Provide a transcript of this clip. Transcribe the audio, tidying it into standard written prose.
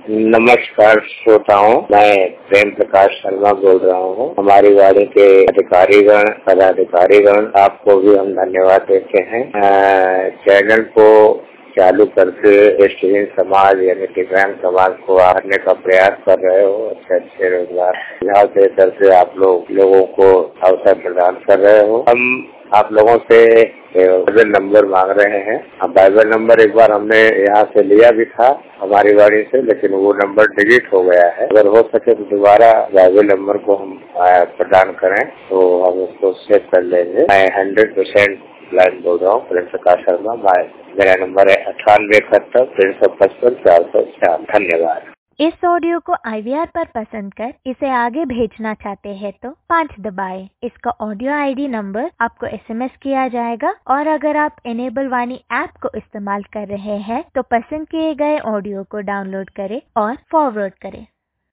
नमस्कार श्रोताओं, मैं प्रेम प्रकाश शर्मा बोल रहा हूँ। हमारी वाणी के अधिकारीगण, पदाधिकारीगण, आपको भी हम धन्यवाद देते हैं। चैनल को चालू करके दृष्टिहीन समाज यानी दिव्यांग समाज को आने का प्रयास कर रहे हो। अच्छे रोजगार सुझाव दे करके आप लोगों को अवसर प्रदान कर रहे हो। हम आप लोगों से बाइबल नंबर मांग रहे हैं। अब बाइबल नंबर एक बार हमने यहाँ से लिया भी था हमारी गाड़ी से, लेकिन वो नंबर डिलीट हो गया है। अगर हो सके तो दोबारा बाइबल नंबर को हम प्रदान करें तो हम उसको सेव कर लेंगे। मैं 100% लाइन बोल रहा हूँ, प्रेम प्रकाश शर्मा। मेरा नंबर है 9871 355 404। धन्यवाद। इस ऑडियो को IVR पर पसंद कर इसे आगे भेजना चाहते हैं तो 5 दबाएं। इसका ऑडियो ID नंबर आपको SMS किया जाएगा और अगर आप इनेबल वाणी ऐप को इस्तेमाल कर रहे हैं तो पसंद किए गए ऑडियो को डाउनलोड करें और फॉरवर्ड करें।